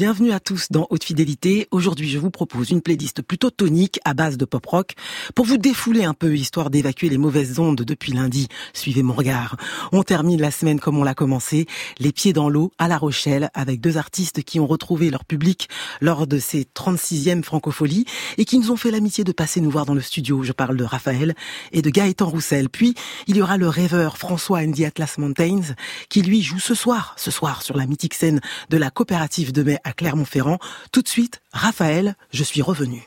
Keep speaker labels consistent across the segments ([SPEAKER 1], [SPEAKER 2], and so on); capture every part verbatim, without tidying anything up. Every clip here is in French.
[SPEAKER 1] bienvenue à tous dans Haute Fidélité. Aujourd'hui, je vous propose une playlist plutôt tonique à base de pop-rock pour vous défouler un peu, histoire d'évacuer les mauvaises ondes depuis lundi. Suivez mon regard. On termine la semaine comme on l'a commencé, les pieds dans l'eau à La Rochelle, avec deux artistes qui ont retrouvé leur public lors de ces trente-sixièmes Francopholies et qui nous ont fait l'amitié de passer nous voir dans le studio. Je parle de Raphaël et de Gaëtan Roussel. Puis, il y aura le rêveur François and the Atlas Mountains qui lui joue ce soir, ce soir sur la mythique scène de la coopérative de mai à Clermont-Ferrand. Tout de suite, Raphaël, je suis revenu.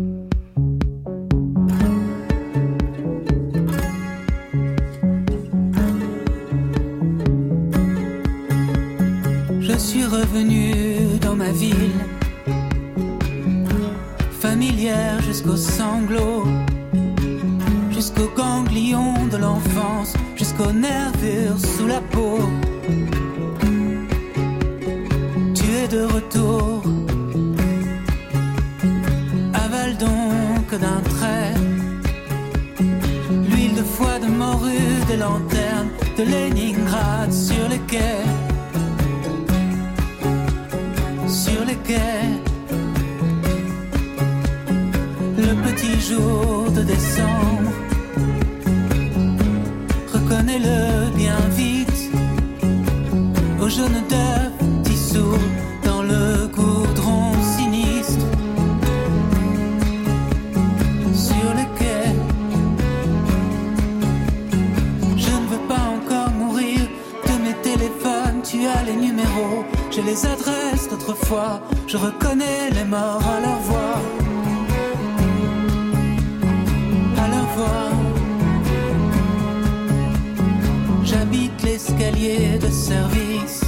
[SPEAKER 2] Je suis revenu dans ma ville, familière jusqu'aux sanglots, jusqu'aux ganglions de l'enfance, jusqu'aux nervures sous la peau. Tu es de retour, avale donc d'un trait l'huile de foie de morue, des lanternes de Leningrad sur les quais. Sur les quais, le petit jour de décembre, reconnais-le bien vite, aux jaunes d'œufs dissous dans le goudron sinistre. Sur les quais, je ne veux pas encore mourir de mes téléphones, tu as les numéros. Je les adresse d'autrefois, je reconnais les morts à leur voix, à leur voix. J'habite l'escalier de service,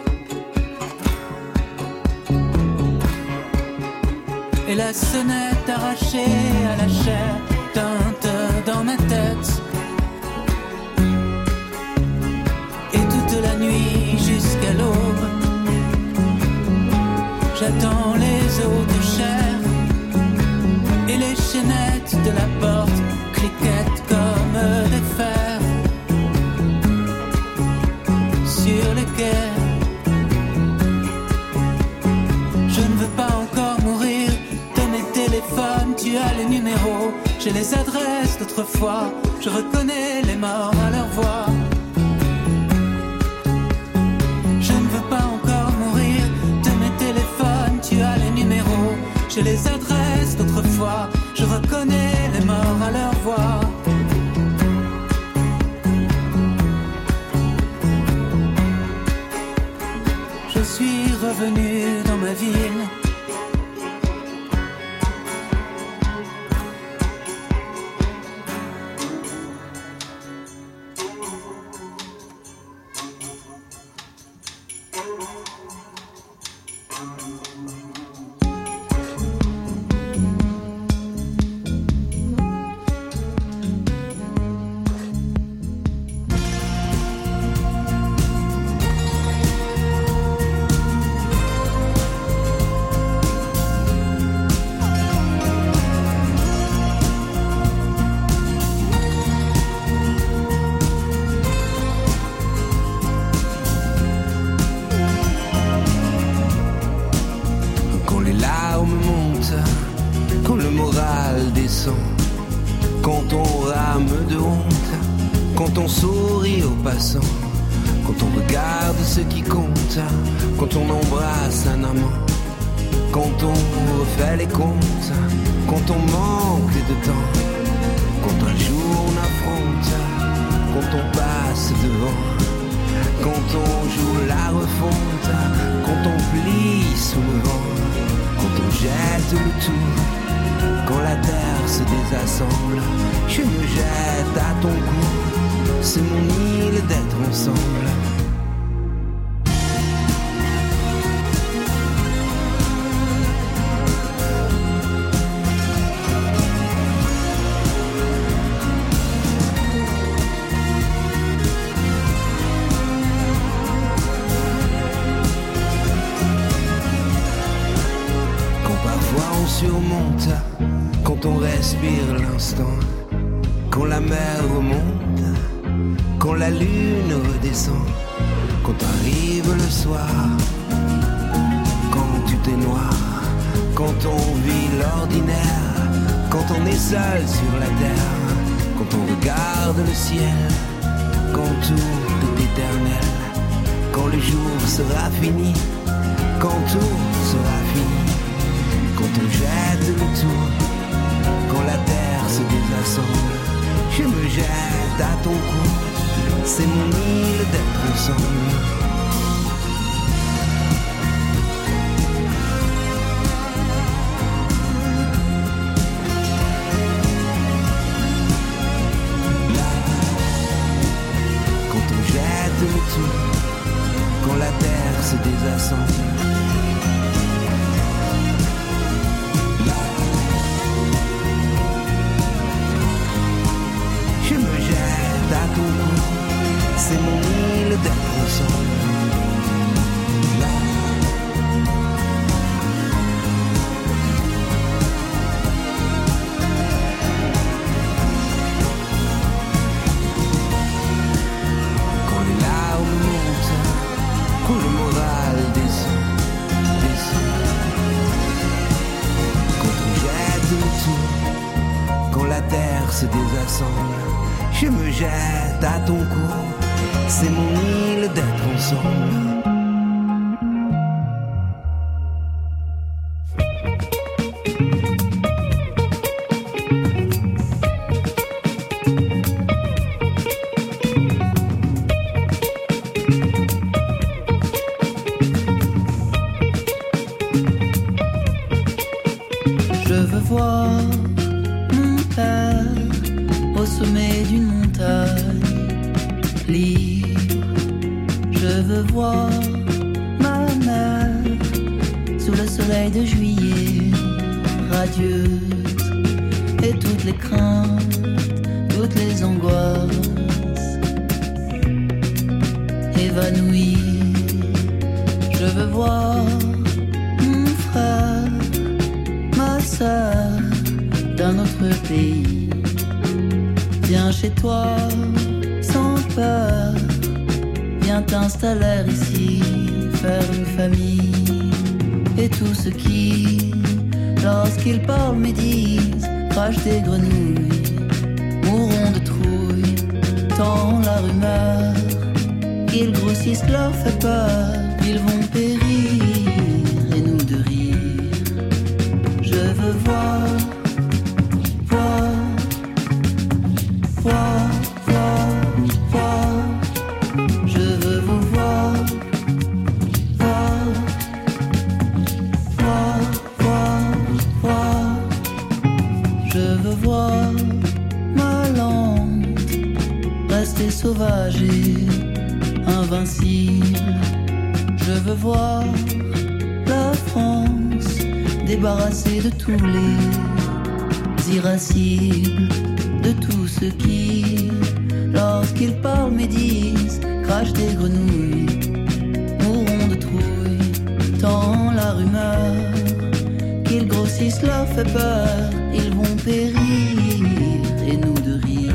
[SPEAKER 2] et la sonnette arrachée à la chair teinte dans ma tête. Et toute la nuit jusqu'à l'aube, j'attends les eaux de chair, et les chaînettes de la porte cliquettent comme des fers. Sur les quais, je ne veux pas encore mourir de mes téléphones, tu as les numéros, j'ai les adresses d'autrefois, je reconnais les morts à leur voix. Je ne veux pas encore mourir de mes téléphones, tu as les numéros, j'ai les adresses d'autrefois, je reconnais les morts à leur voix. Je suis revenu dans ma ville,
[SPEAKER 3] quand on rame de honte, quand on sourit aux passants, quand on regarde ce qui compte, quand on embrasse un amant, quand on refait les comptes, quand on manque de temps, quand un jour on affronte, quand on passe devant, quand on joue la refonte, quand on plie sous le vent, quand on jette le tout. Quand la terre se désassemble, je me jette à ton cou, c'est mon île d'être ensemble. Quand parfois on surmonte, quand on respire l'instant, quand la mer remonte, quand la lune redescend, quand arrive le soir, quand tu te seul sur la terre. Quand on regarde le ciel, quand tout est éternel, quand le jour sera fini, quand tout sera fini, quand on jette le tout, quand la terre se désassemble, je me jette à ton cou, c'est mon île d'être ensemble. Quand la terre se désassemble, je me jette à ton cou, c'est mon île d'être ensemble. Se désassemble, je me jette à ton cou, c'est mon île d'être ensemble.
[SPEAKER 4] Je veux voir mon père au sommet d'une montagne libre. Je veux voir ma mère sous le soleil de juillet, radieuse, et toutes les craintes, toutes les angoisses évanouies. Je veux voir mon frère, ma sœur d'un autre pays. Viens chez toi, sans peur, viens t'installer ici, faire une famille. Et tous ceux qui, lorsqu'ils parlent, médisent, crachent des grenouilles, mourront de trouille, tant la rumeur, qu'ils grossissent leur fait peur, ils vont périr, et nous de rire. Je veux voir, voir, voir, voir, voir. Je veux vous voir, voir, voir, voir, voir. Je veux voir ma lande rester sauvage et invincible. Je veux voir la France débarrassée de tous les irascibles, de tous ceux qui, lorsqu'ils parlent, médisent, crachent des grenouilles, mourront de trouille, tant la rumeur, qu'ils grossissent leur fait peur, ils vont périr, et nous de rire.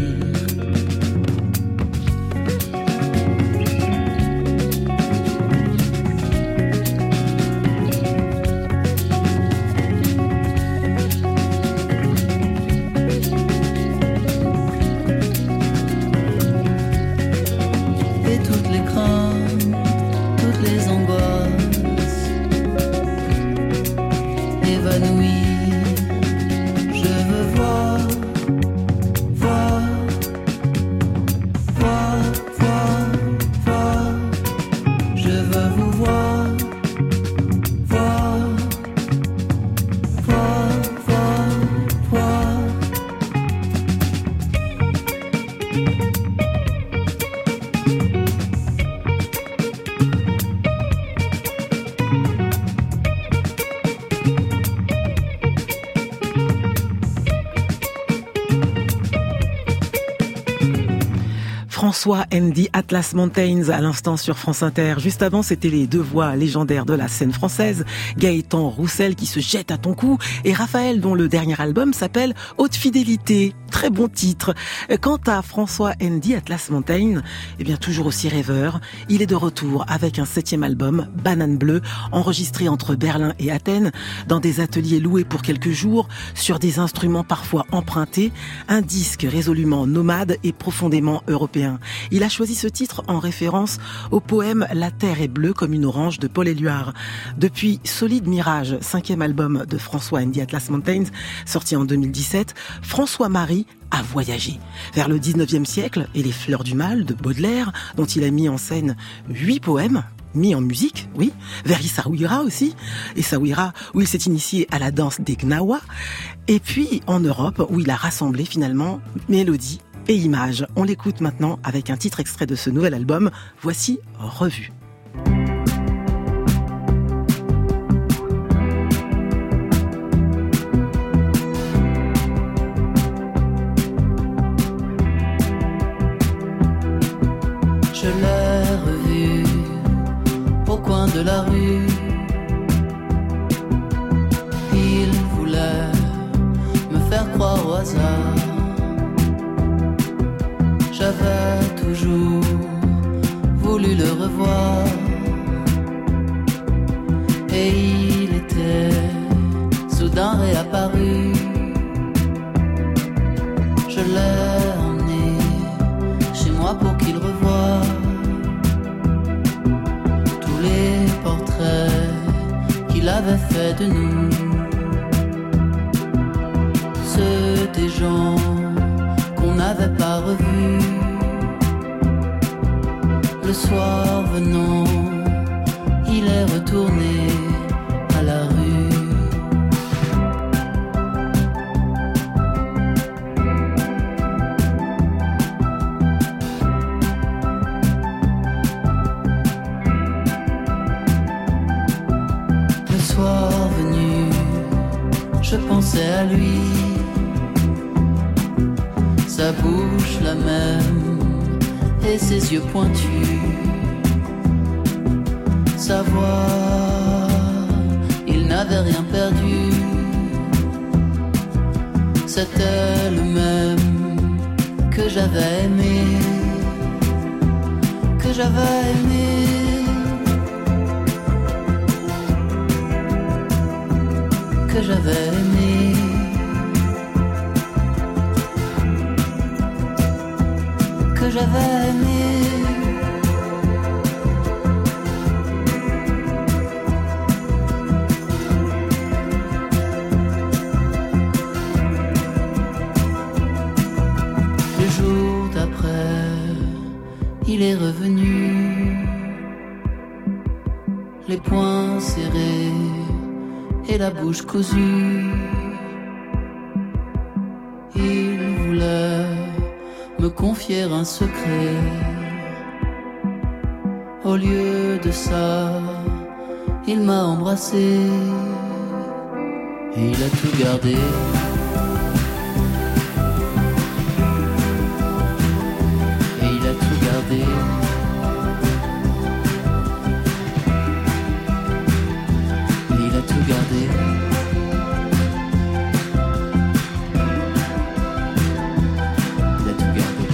[SPEAKER 4] Je veux voir
[SPEAKER 1] François and the Atlas Mountains à l'instant sur France Inter. Juste avant, c'était les deux voix légendaires de la scène française, Gaëtan Roussel qui se jette à ton cou et Raphaël dont le dernier album s'appelle Haute Fidélité. Très bon titre. Quant à François and the Atlas Mountains, eh bien toujours aussi rêveur, il est de retour avec un septième album, Banane Bleue, enregistré entre Berlin et Athènes, dans des ateliers loués pour quelques jours, sur des instruments parfois empruntés, un disque résolument nomade et profondément européen. Il a choisi ce titre en référence au poème La Terre est bleue comme une orange de Paul Éluard. Depuis Solide Mirage, cinquième album de François and the Atlas Mountains, sorti en deux mille dix-sept, François-Marie a voyagé vers le dix-neuvième siècle et les fleurs du mal de Baudelaire, dont il a mis en scène huit poèmes, mis en musique, oui, vers Essaouira aussi, Essaouira où il s'est initié à la danse des Gnawa, et puis en Europe où il a rassemblé finalement mélodie et images. On l'écoute maintenant avec un titre extrait de ce nouvel album, voici Revue.
[SPEAKER 4] Je l'ai revu au coin de la rue. Il voulait me faire croire au hasard. J'avais toujours voulu le revoir. Et il était soudain réapparu. Je l'ai emmené chez moi pour qu'il revoie tous les portraits qu'il avait fait de nous, ceux des gens qu'on n'avait pas revus. Le soir venant, il est retourné à la rue. Le soir venu, je pensais à lui, sa bouche la même et ses yeux pointus, sa voix, il n'avait rien perdu. C'était le même que j'avais aimé, que j'avais aimé. Que j'avais aimé. Que j'avais aimé. Le jour d'après, il est revenu, les poings serrés et la bouche cousue. Il voulait me confier un secret. Au lieu de ça, il m'a embrassé et il a tout gardé. Et il a tout gardé. Gardé. Il a tout gardé.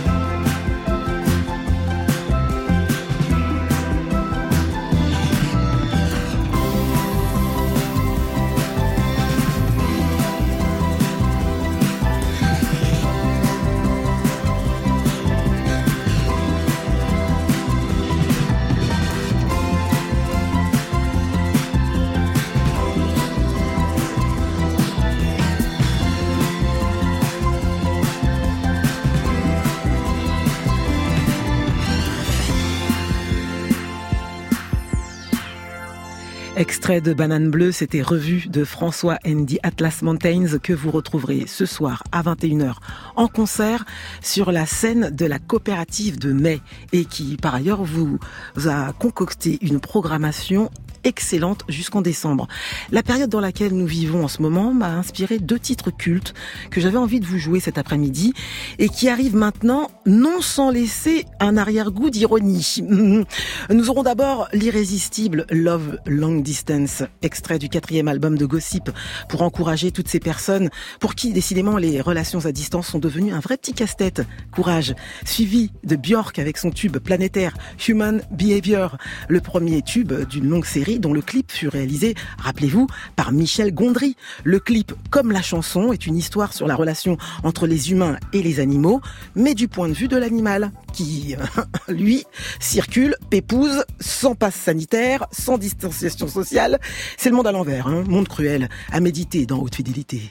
[SPEAKER 1] Extrait de Banane Bleue, c'était Revue de François and the Atlas Mountains que vous retrouverez ce soir à vingt et une heures en concert sur la scène de la coopérative de Mai et qui par ailleurs vous a concocté une programmation excellente jusqu'en décembre. La période dans laquelle nous vivons en ce moment m'a inspiré deux titres cultes que j'avais envie de vous jouer cet après-midi et qui arrivent maintenant non sans laisser un arrière-goût d'ironie. Nous aurons d'abord l'irrésistible Love Long Distance, extrait du quatrième album de Gossip, pour encourager toutes ces personnes pour qui décidément les relations à distance sont devenues un vrai petit casse-tête. Courage. Suivi de Björk avec son tube planétaire Human Behavior, le premier tube d'une longue série dont le clip fut réalisé, rappelez-vous, par Michel Gondry. Le clip, comme la chanson, est une histoire sur la relation entre les humains et les animaux, mais du point de vue de l'animal, qui, lui, circule, pépouse, sans passe sanitaire, sans distanciation sociale. C'est le monde à l'envers, hein, monde cruel, à méditer dans Haute Fidélité.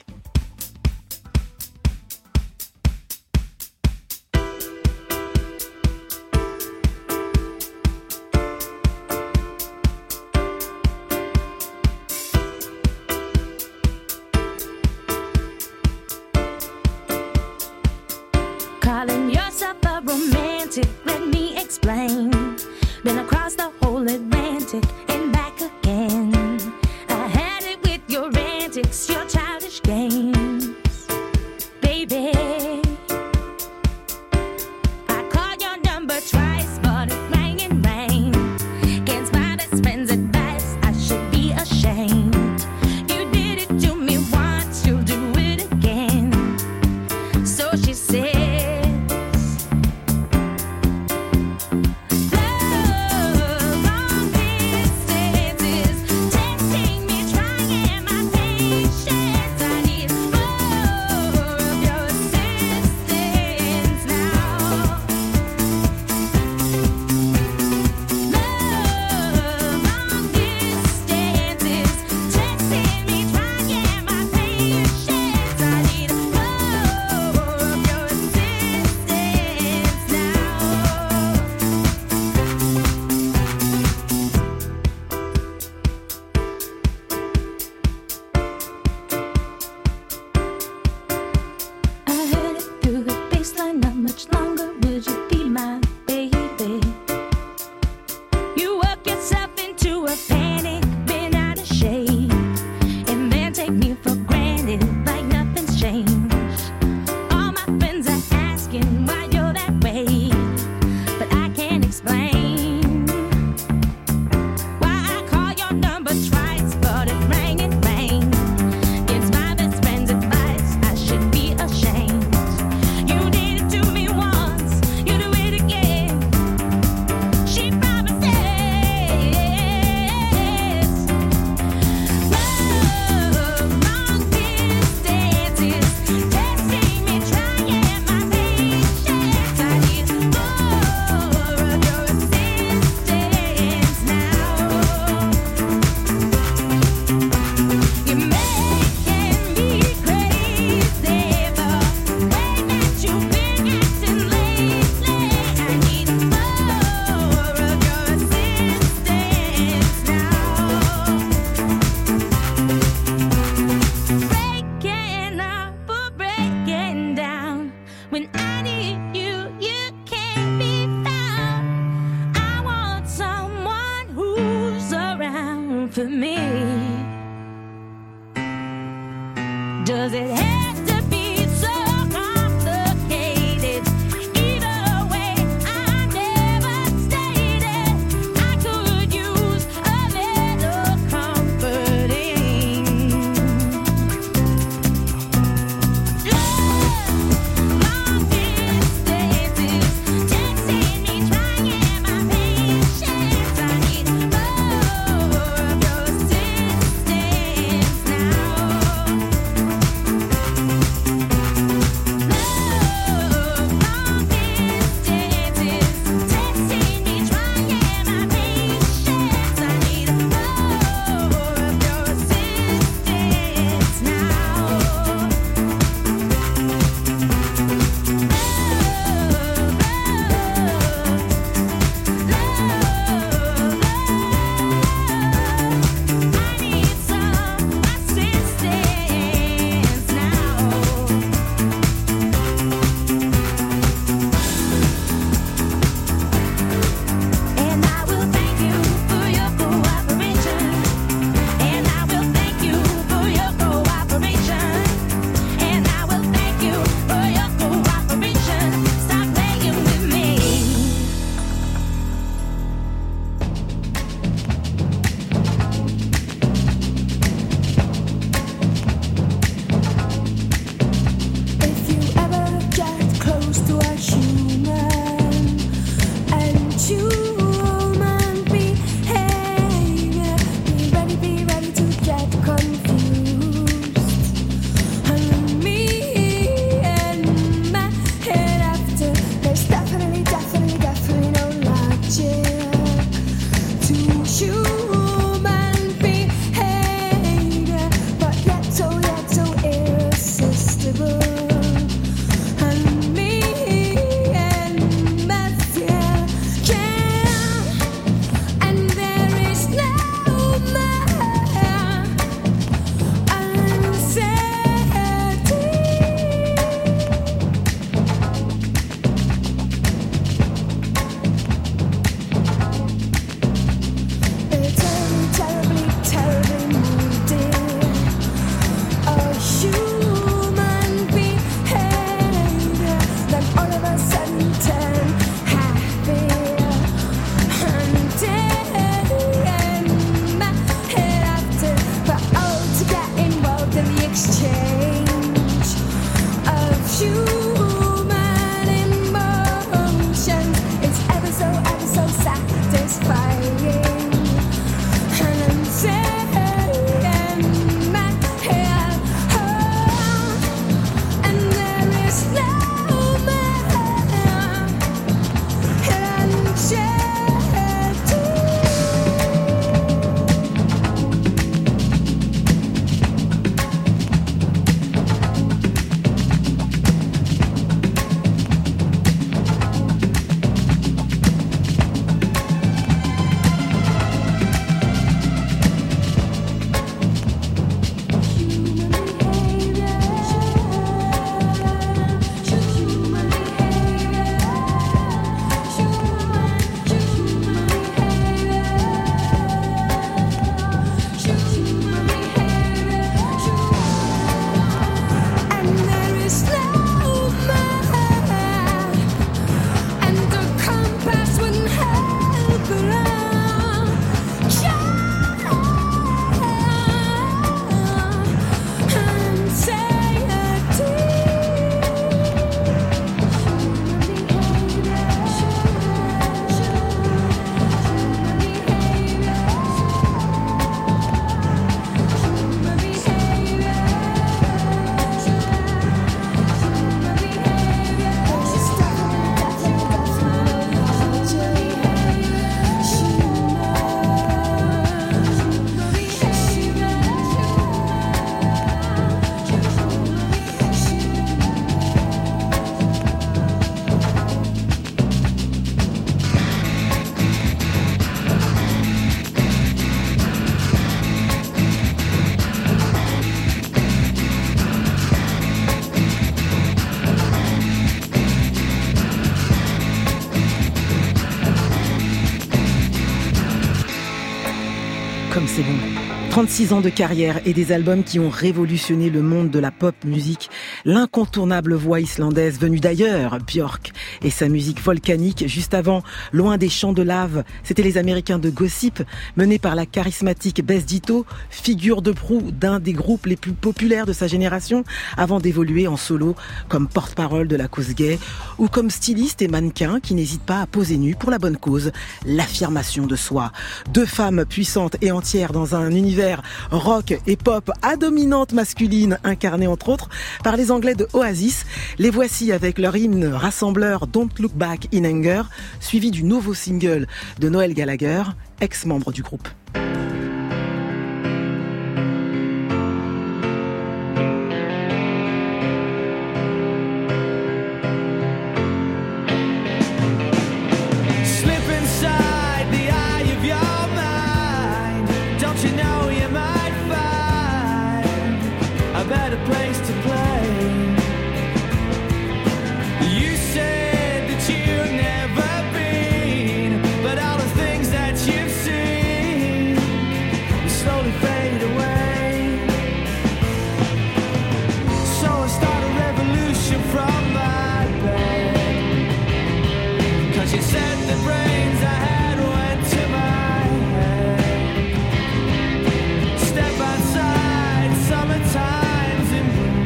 [SPEAKER 5] Calling yourself a romantic, let me explain. Been across the whole Atlantic and back again. I had it with your antics, your childish games, baby. I called your number twice, but it rang and rang. Against my best friend's advice, I should be ashamed. You did it to me once, you'll do it again. So she said, for me. Does it have to be so complicated? Either way, I never stated I could use a little comforting. Love, long distances, texting me, trying my patience. I need more of your assistance now.
[SPEAKER 1] trente-six ans de carrière et des albums qui ont révolutionné le monde de la pop musique. L'incontournable voix islandaise venue d'ailleurs, Björk, et sa musique volcanique. Juste avant, loin des champs de lave, c'était les Américains de Gossip, menés par la charismatique Bess Ditto, figure de proue d'un des groupes les plus populaires de sa génération, avant d'évoluer en solo comme porte-parole de la cause gay ou comme styliste et mannequin qui n'hésite pas à poser nu pour la bonne cause, l'affirmation de soi. Deux femmes puissantes et entières dans un univers rock et pop à dominante masculine, incarné entre autres par les Anglais de Oasis. Les voici avec leur hymne rassembleur Don't Look Back in Anger, suivi du nouveau single de Noel Gallagher, ex-membre du groupe.
[SPEAKER 2] Step outside, summertime's in bloom.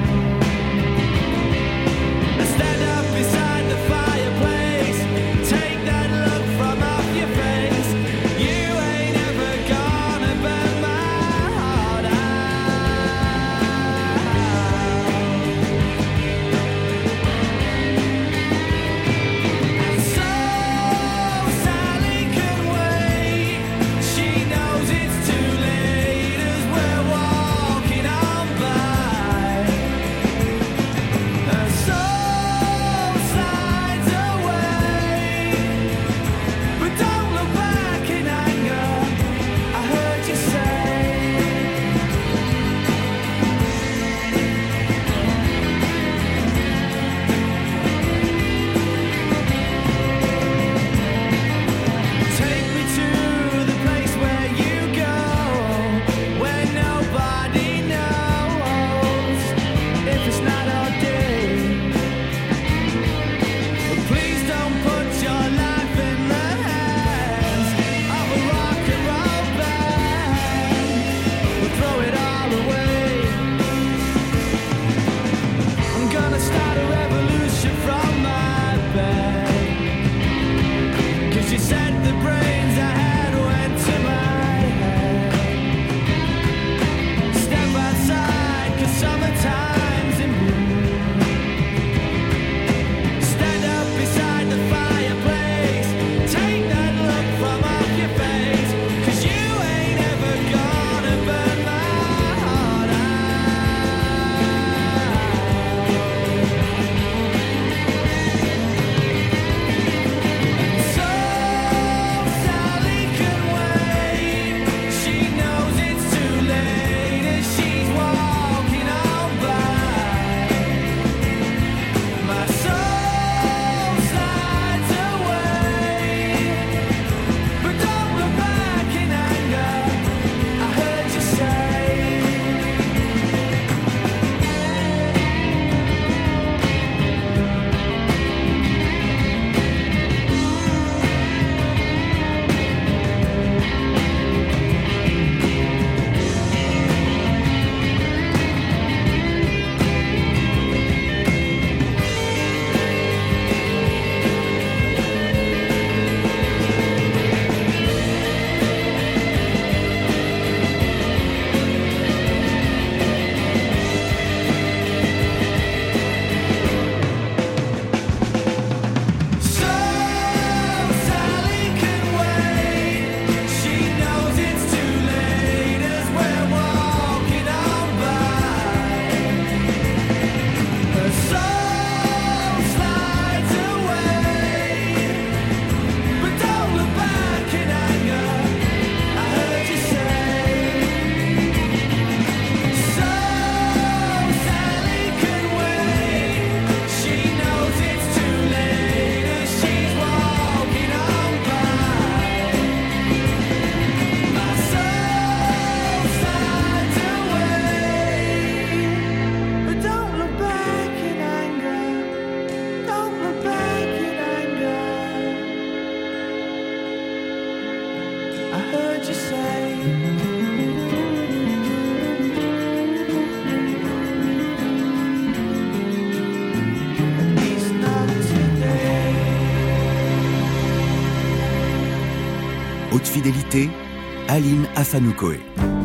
[SPEAKER 6] Haute fidélité, Aline Afanoukoé.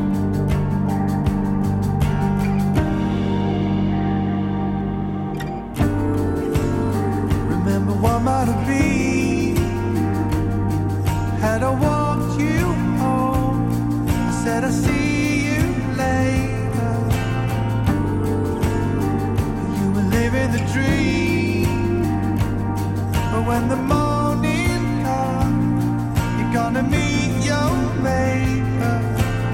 [SPEAKER 2] Remember what might have been had I walked you home. I said I see you later. You were living the dream, but when the morning comes, you're gonna meet your maker.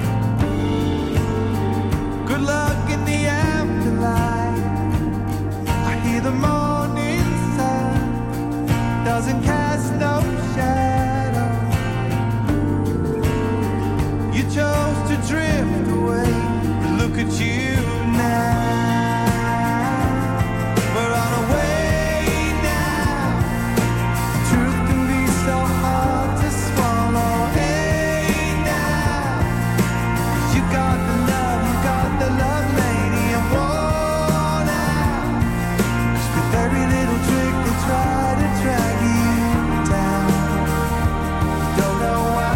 [SPEAKER 2] Good luck in the afterlife. I hear the morning sun doesn't cast no shadow. You chose to drift away, but look at you now. We're on our way now. Truth can be so hard to swallow. Hey now, 'cause you got the love, you got the love, lady, and worn out. Just with every little trick they try to drag you down. Don't know why.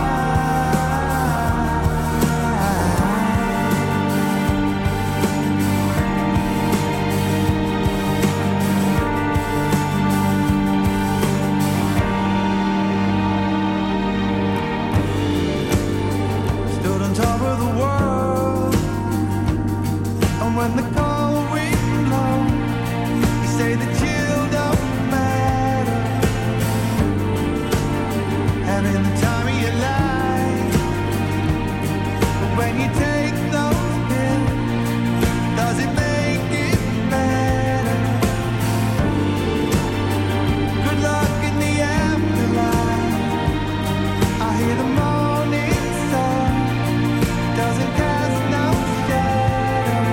[SPEAKER 2] Stood on top of the world, and when the cold wind blows, you say that you don't matter. Having the time of your life, but when you take those pills, does it make it better? Good luck in the afterlife. I hear the morning sun doesn't cast no shadow.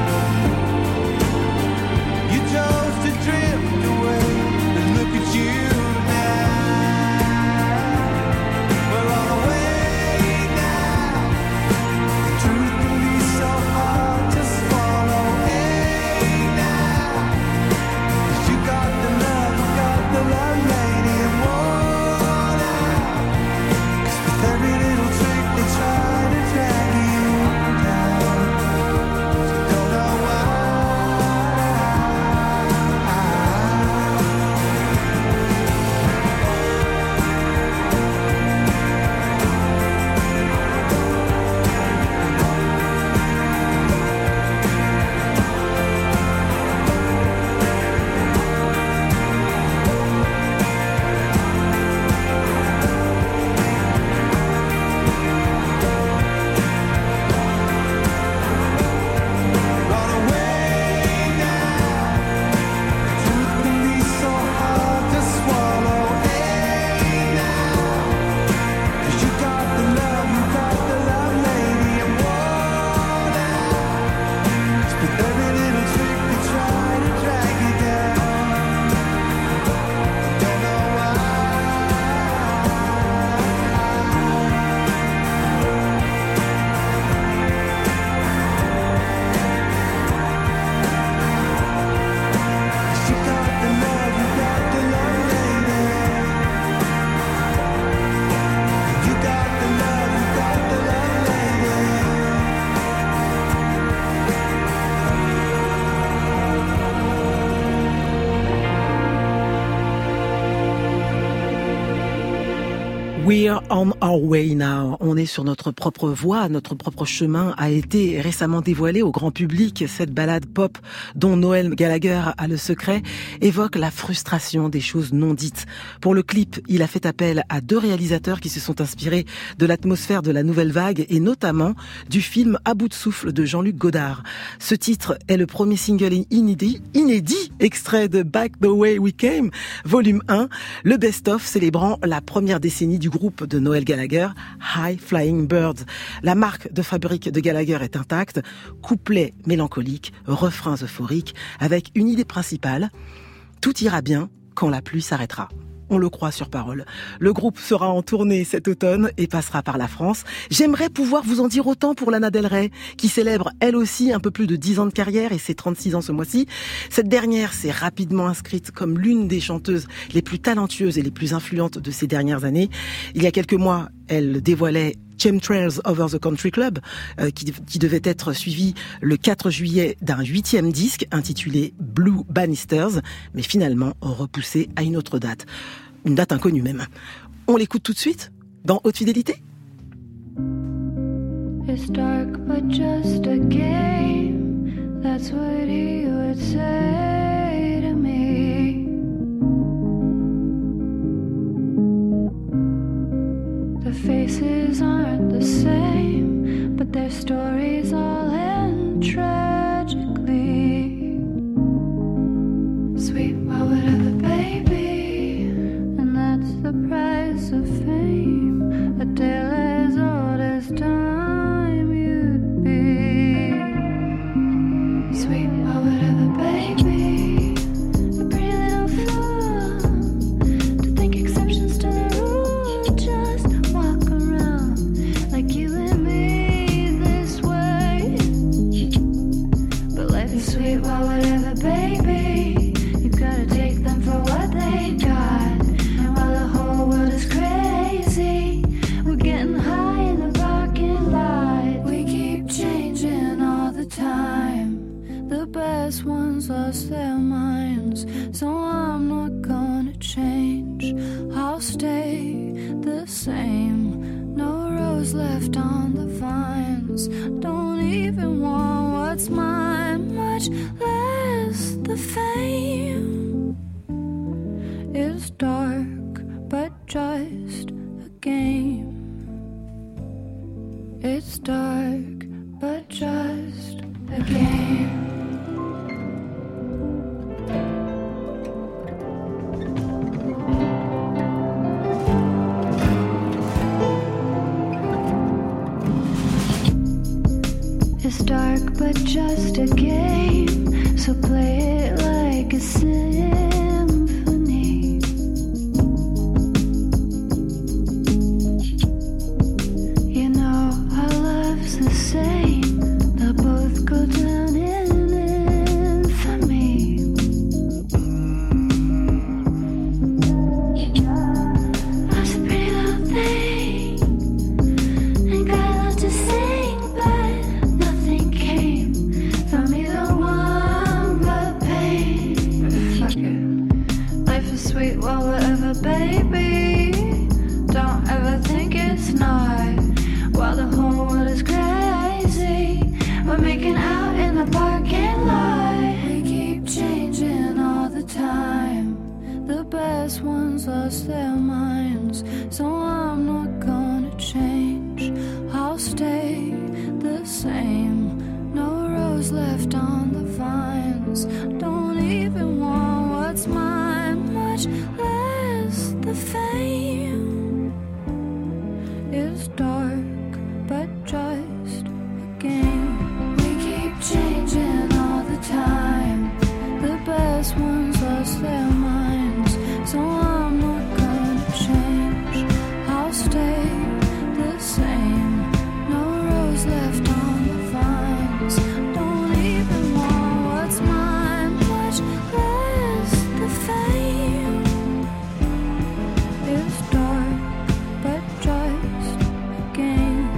[SPEAKER 2] You chose to drift away, but look at you now. We're on our way now. The truth can be so hard to swallow. Hey now, 'cause you got the love, you got the love, lady, and worn out. 'Cause with every little trick they try to drag you down. So don't know why. Run away now. Truth can be so hard to swallow. Hey now, 'cause you got the love, you got the love, lady, and worn out. Just with every little trick they try to drag you down. Don't know why. You got the love, you got the love, lady. You got the love, you got the love, lady.
[SPEAKER 1] We're on our way now. On est sur notre propre voie, notre propre chemin a été récemment dévoilé au grand public. Cette ballade pop dont Noel Gallagher a le secret évoque la frustration des choses non dites. Pour le clip, il a fait appel à deux réalisateurs qui se sont inspirés de l'atmosphère de la nouvelle vague et notamment du film À bout de souffle de Jean-Luc Godard. Ce titre est le premier single inédit, inédit extrait de Back the Way We Came, volume un, le best-of célébrant la première décennie du groupe de Noel Gallagher, High Flying Birds. La marque de fabrique de Gallagher est intacte, couplet mélancolique, refrains euphoriques, avec une idée principale, tout ira bien quand la pluie s'arrêtera. On le croit sur parole. Le groupe sera en tournée cet automne et passera par la France. J'aimerais pouvoir vous en dire autant pour Lana Del Rey, qui célèbre elle aussi un peu plus de dix ans de carrière et ses trente-six ans ce mois-ci. Cette dernière s'est rapidement inscrite comme l'une des chanteuses les plus talentueuses et les plus influentes de ces dernières années. Il y a quelques mois, Elle dévoilait Chemtrails Over the Country Club, euh, qui, qui devait être suivi le quatre juillet d'un huitième disque intitulé Blue Bannisters, mais finalement repoussé à une autre date. Une date inconnue même. On l'écoute tout de suite dans Haute Fidélité.
[SPEAKER 7] It's dark but just a game. That's what he would say to me. The faces aren't the same, but their stories all end tragically. Sweet, why would have a baby? And that's the price of fame. A tale as old as time you'd be. Sweet, why would have a baby? A pretty little fool to think exceptions to the rule. Just walk around like you and me this way. But life is sweet, why would have a baby? You gotta take them for what they got. And while the whole world is crazy, we're getting high in the parking lot. We keep changing all the time. The best ones lost their minds, so I'm not gonna change. I'll stay the same. No rose left on the vines. Don't even want what's mine, much less the fame. It's dark, but just a game. It's dark, but just a game. It's dark, but just a game. So play it like a symphony. You know our love's the same. They'll both go down in infamy. I was a pretty little thing, and got a lot to sing, but nothing came from either one but pain. Fuck it. Life is sweet while we're ever, baby. Don't ever think it's not. While the whole world is crazy, we're making out in the parking lot. We keep changing all the time. The best ones lost their minds, so I'm not gonna change. I'll stay the same. No rose left on the vines. Don't even want what's mine, much less the fame. It's dark, but just a game. We keep changing all the time. The best ones lost their minds, so I'm not gonna change. I'll stay the same. No rose left on the vines. Don't even want what's mine, much less the fame. It's dark, but just a game.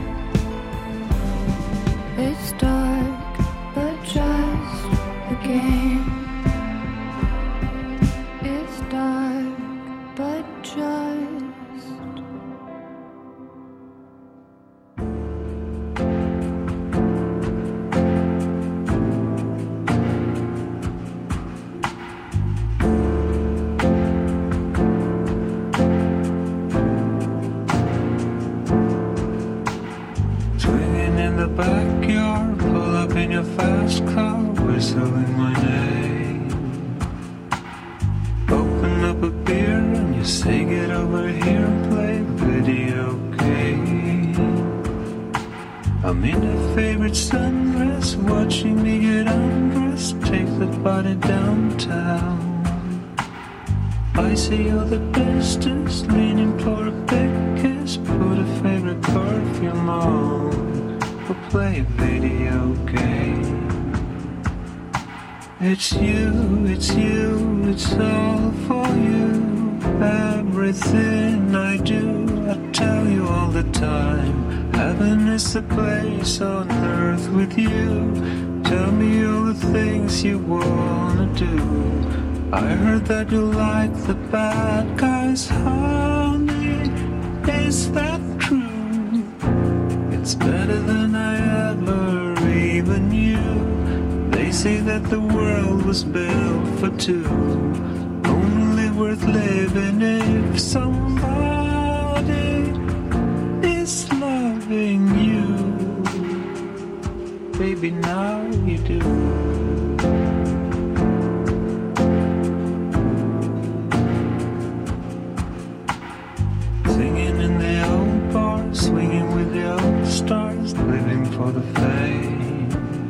[SPEAKER 7] It's dark, but just a game. It's dark, but just.
[SPEAKER 2] Swinging in the backyard, pull up in your fast car, whistling my name. Open up a beer and you say get over here and play video game. I'm in a favorite sundress, watching me get undressed, take the party downtown. I see all the distance, leaning for a big kiss, put a favorite perfume on, we'll play a video game. It's you, it's you, it's all for you. Everything I do,
[SPEAKER 8] I tell you all the time, heaven is a place on earth with you. Tell me all the things you wanna do. I heard that you like the bad guys, honey. Is that true? It's better than I ever even knew. They say that the world was built for two, only worth living if somebody is loving you. Baby, now you do. Singing in the old bar, swinging with the old stars, living for the fame.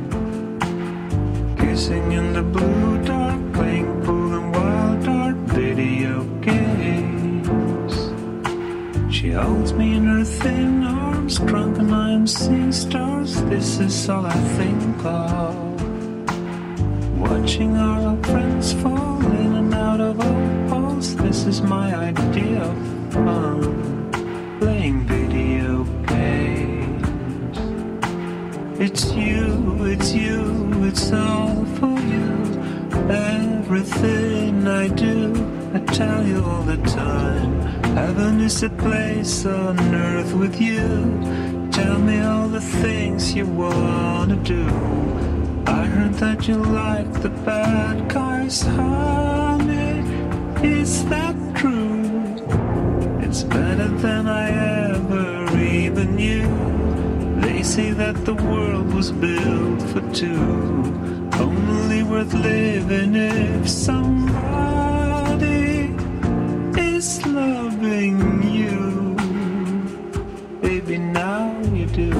[SPEAKER 8] Kissing in the blue dark, playing pool and wild art video games. She holds me in her thin arms, drunk and I'm seeing stars. This is all I think of. Watching our old friends fall in and out of our halls. This is my idea of fun, playing video games. It's you, it's you, it's all for you. Everything I do, I tell you all the time, heaven is a place on earth with you. Tell me all the things you wanna do. I heard that you like the bad guys, honey. Is that true? It's better than I ever even knew. They say that the world was built for two, only worth living if somebody is loving you. Baby, now you do.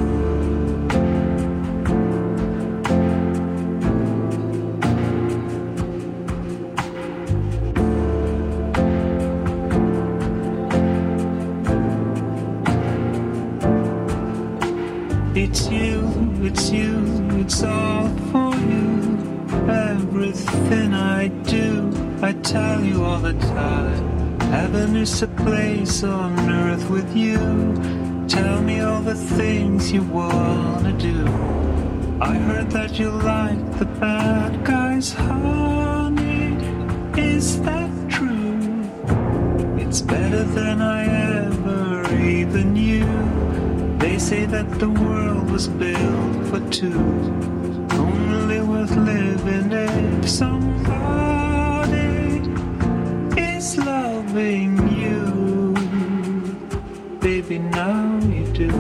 [SPEAKER 8] It's you, it's you, it's all for you. Everything I do, I tell you all the time, heaven is a place on earth with you. Tell me all the things you wanna do. I heard that you like the bad guys, honey. Is that true? It's better than I ever even knew. They say that the world was built for two, only worth living if somebody is loving you. Baby, now you do.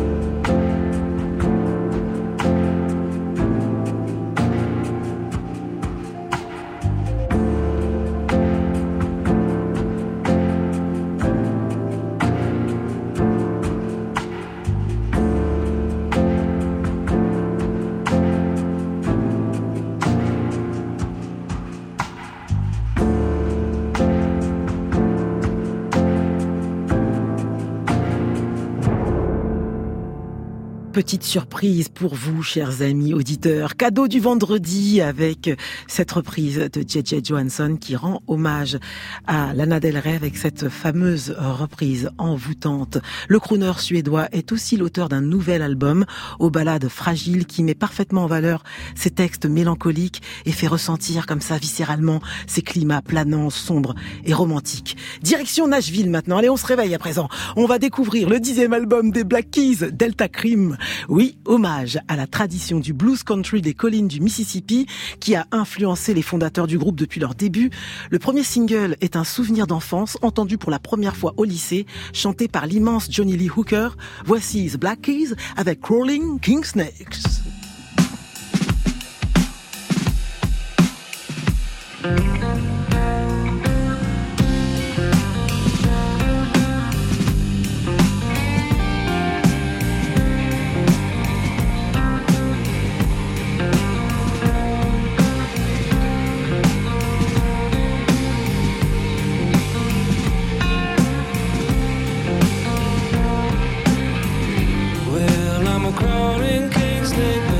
[SPEAKER 1] Petite surprise pour vous, chers amis auditeurs. Cadeau du vendredi avec cette reprise de J J Johansson qui rend hommage à Lana Del Rey avec cette fameuse reprise envoûtante. Le crooner suédois est aussi l'auteur d'un nouvel album aux ballades fragiles qui met parfaitement en valeur ses textes mélancoliques et fait ressentir comme ça viscéralement ces climats planants, sombres et romantiques. Direction Nashville maintenant. Allez, on se réveille à présent. On va découvrir le dixième album des Black Keys, Delta Cream. Oui, hommage à la tradition du blues country des collines du Mississippi qui a influencé les fondateurs du groupe depuis leur début. Le premier single est un souvenir d'enfance entendu pour la première fois au lycée, chanté par l'immense Johnny Lee Hooker. Voici The Black Keys avec Crawling King Snakes.
[SPEAKER 3] Well, I'm a crawling king snake.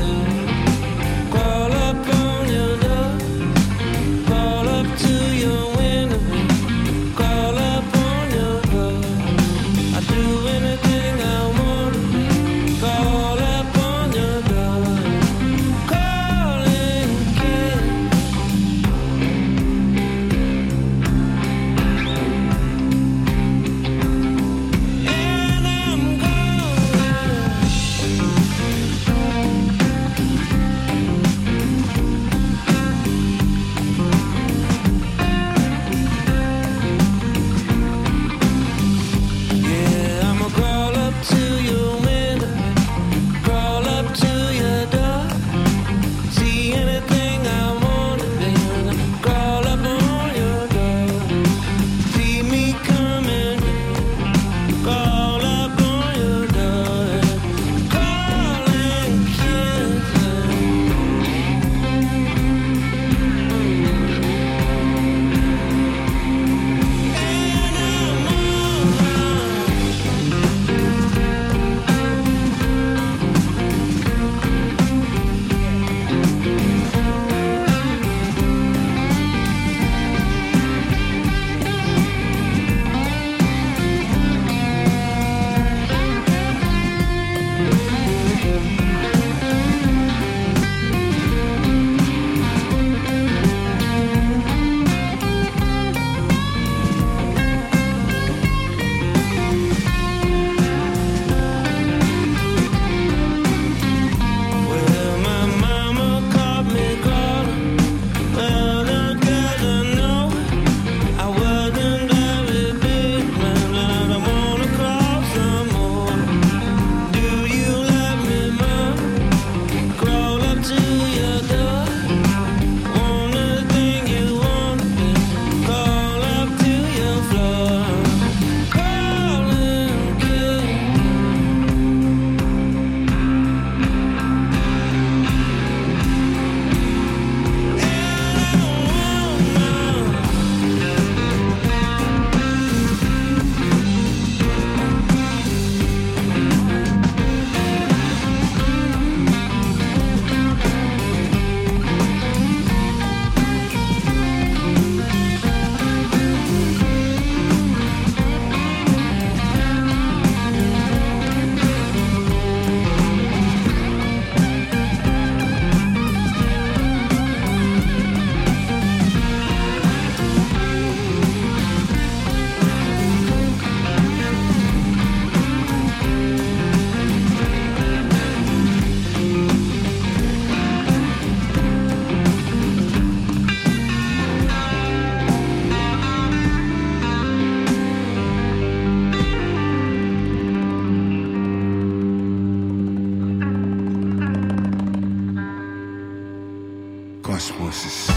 [SPEAKER 3] Cosmosis.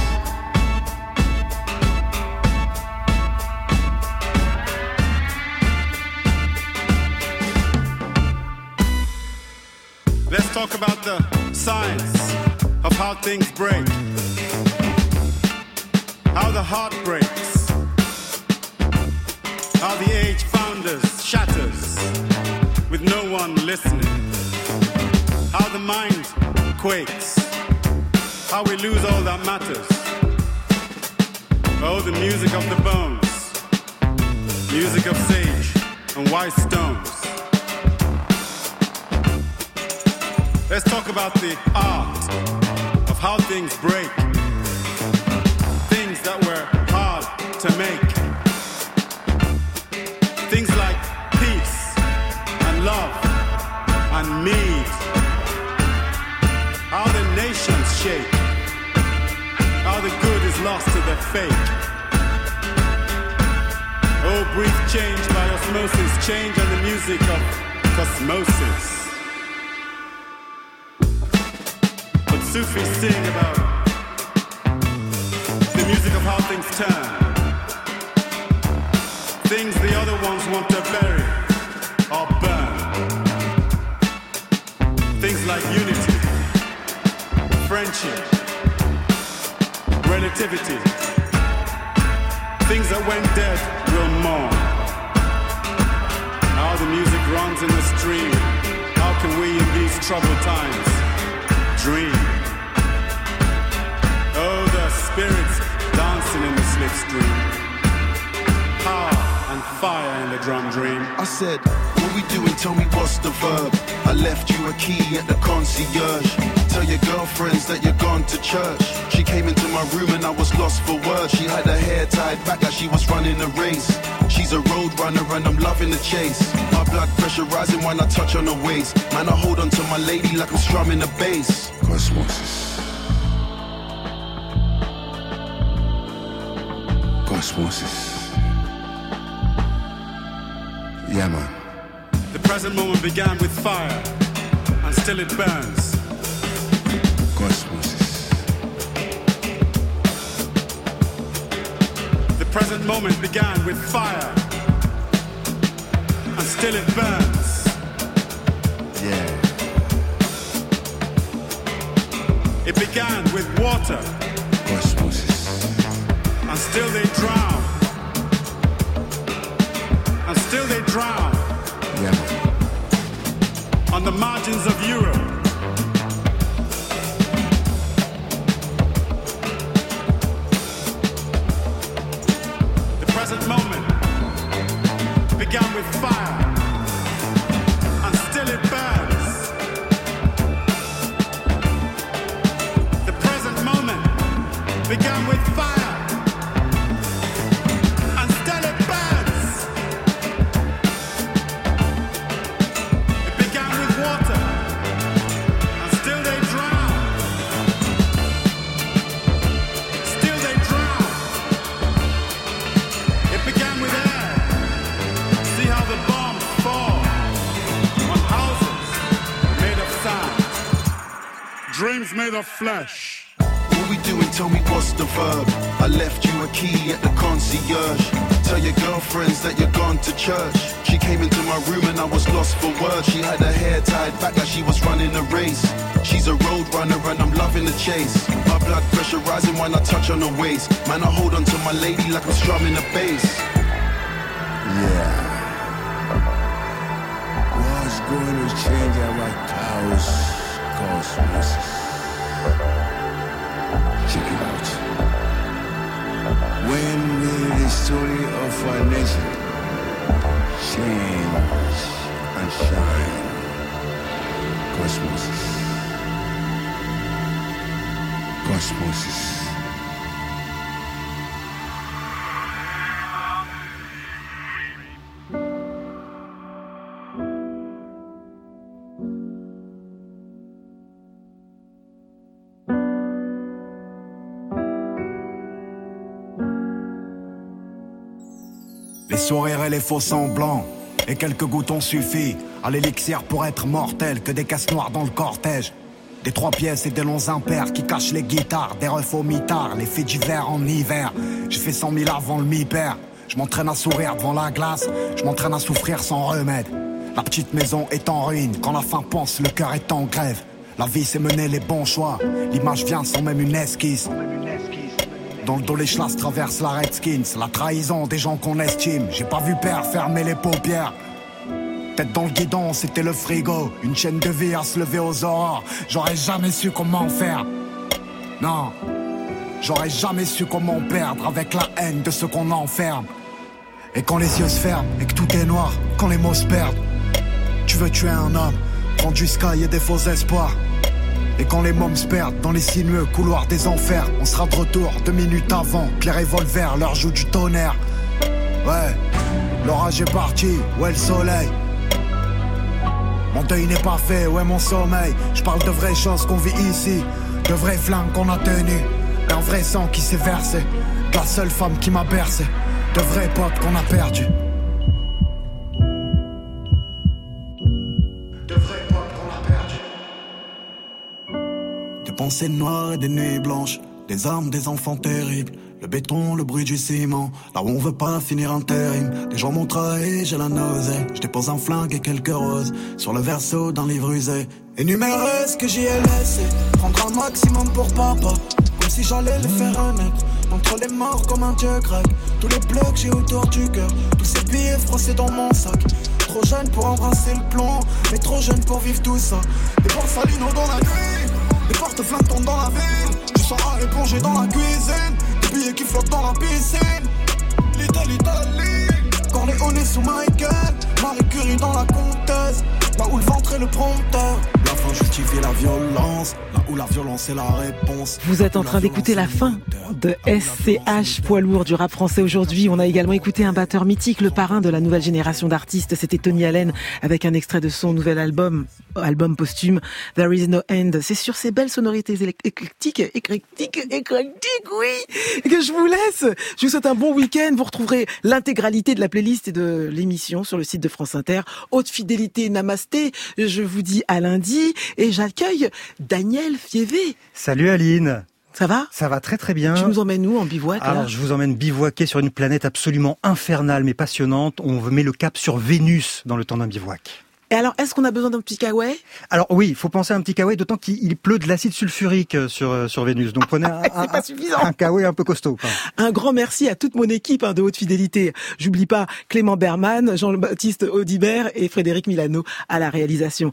[SPEAKER 9] Let's talk about the science of how things break. How the heart breaks. How the age founders shatters with no one listening. How the mind quakes. How we lose all that matters. Oh, the music of the bones. Music of sage and white stones. Let's talk about the art of how things break. Things that were hard to make. Things like peace and love and mead. How the nations shake. How the good is lost to the fake. Oh, brief change by osmosis. Change on the music of cosmosis. Sufis sing about the music of how things turn. Things the other ones want to bury or burn. Things like unity, friendship, relativity. Things that went dead will mourn. How the music runs in the stream. How can we in these troubled times dream? Oh, the spirits dancing in the slipstream. Power and fire in the drum dream.
[SPEAKER 10] I said, what we doing? Tell me what's the verb. I left you a key at the concierge. Tell your girlfriends that you're gone to church. She came into my room and I was lost for words. She had her hair tied back like she was running a race. She's a road runner and I'm loving the chase. My blood pressure rising when I touch on her waist. Man, I hold on to my lady like I'm strumming a bass.
[SPEAKER 3] Cosmosis. Cosmosis. Yeah, man.
[SPEAKER 9] The present moment began with fire, and still it burns.
[SPEAKER 3] Cosmosis.
[SPEAKER 9] The present moment began with fire, and still it burns.
[SPEAKER 3] Yeah.
[SPEAKER 9] It began with water,
[SPEAKER 3] Cosmosis.
[SPEAKER 9] and still they drown. And still they drown.
[SPEAKER 3] Yeah, man.
[SPEAKER 9] On the margins of Europe. The present moment began with fire, and still it burns. The present moment began with fire, and still it burns. It began with water, and still they drown. Still they drown. It began with air. See how the bombs fall on houses made of sand. Dreams made of flesh.
[SPEAKER 10] What we doing? Tell me what's the verb. I left you a key at the concierge. Tell your girlfriends that you're gone to church. She came into my room and I was lost for words. She had her hair tied back like she was running a race. She's a road runner and I'm loving the chase. My blood pressure rising when I touch on her waist. Man, I hold on to my lady like I'm strumming a bass.
[SPEAKER 3] Yeah. What's going to change our cows? Cosmosis. Check it out. When will the story of our nation change and shine? Cosmosis. Cosmosis.
[SPEAKER 11] Les sourires et les faux semblants, et quelques gouttes ont suffi à l'élixir pour être mortel, que des casse noirs dans le cortège. Des trois pièces et des longs impairs qui cachent les guitares, des refs au mitard, les faits d'hiver en hiver. J'ai fait cent mille avant le mi-père. Je m'entraîne à sourire devant la glace, je m'entraîne à souffrir sans remède. La petite maison est en ruine, quand la faim pense, le cœur est en grève. La vie c'est mener les bons choix, l'image vient sans même une esquisse. Dans le dos les chlasses traversent la Redskins, la trahison des gens qu'on estime. J'ai pas vu père fermer les paupières. Tête dans le guidon, c'était le frigo. Une chaîne de vie à se lever aux aurores. J'aurais jamais su comment faire. Non, j'aurais jamais su comment perdre avec la haine de ceux qu'on enferme. Et quand les yeux se ferment et que tout est noir, quand les mots se perdent, tu veux tuer un homme, prendre du sky et des faux espoirs. Et quand les mômes se perdent dans les sinueux couloirs des enfers, on sera de retour deux minutes avant que les revolvers leur jouent du tonnerre. Ouais, l'orage est parti, ouais le soleil. Mon deuil n'est pas fait, ouais mon sommeil. Je parle de vraies choses qu'on vit ici, de vrais flingues qu'on a tenus, d'un vrai sang qui s'est versé, de la seule femme qui m'a bercé, de vrais potes qu'on a perdus. De vrais potes qu'on a perdus. Des pensées noires et des nuits blanches, des armes, des enfants terribles. Le béton, le bruit du ciment, là où on veut pas finir intérim. Des gens m'ont trahi, j'ai la nausée. Je dépose un flingue et quelques roses sur le verso d'un livre usé. Énumérer ce que j'y ai laissé, prendre un maximum pour papa, comme si j'allais le faire honnête. Entre les morts comme un dieu grec, tous les bleus que j'ai autour du cœur, tous ces billets froissés dans mon sac. Trop jeune pour embrasser le plomb, mais trop jeune pour vivre tout ça. Des Borsalino dans la nuit, des porte-flingues tombent dans la ville. Du sang à éponger dans la cuisine, des billets qui flottent dans la piscine. L'Italie, l'Italie, Corleone sous Michael, Marie Curie dans la comtesse, là où le ventre est le prompteur. La fin justifie la violence, là où la violence est la réponse.
[SPEAKER 1] Vous êtes en train d'écouter la fin de S C H, poids lourd du rap français aujourd'hui. On a également écouté un batteur mythique, le parrain de la nouvelle génération d'artistes. C'était Tony Allen avec un extrait de son nouvel album, album posthume, There Is No End. C'est sur ces belles sonorités éclectiques, éclectiques, éclectiques, oui, que je vous laisse. Je vous souhaite un bon week-end. Vous retrouverez l'intégralité de la playlist et de l'émission sur le site de France Inter. Haute fidélité, namasté. Je vous dis à lundi et j'accueille Daniel Fievé.
[SPEAKER 12] Salut Aline.
[SPEAKER 1] Ça va ?
[SPEAKER 12] Ça va très très bien.
[SPEAKER 1] Tu nous emmènes où en bivouac ?
[SPEAKER 12] Alors
[SPEAKER 1] là
[SPEAKER 12] je vous emmène bivouaquer sur une planète absolument infernale mais passionnante. On met le cap sur Vénus dans le temps d'un bivouac.
[SPEAKER 1] Et alors, est-ce qu'on a besoin d'un petit kawaii ?
[SPEAKER 12] Alors oui, il faut penser à un petit kawaii, d'autant qu'il pleut de l'acide sulfurique sur sur Vénus. Donc prenez un, un,
[SPEAKER 1] pas suffisant.
[SPEAKER 12] un kawaii un peu costaud. Enfin.
[SPEAKER 1] Un grand merci à toute mon équipe hein, de haute fidélité. J'oublie pas Clément Berman, Jean-Baptiste Audibert et Frédéric Milano à la réalisation.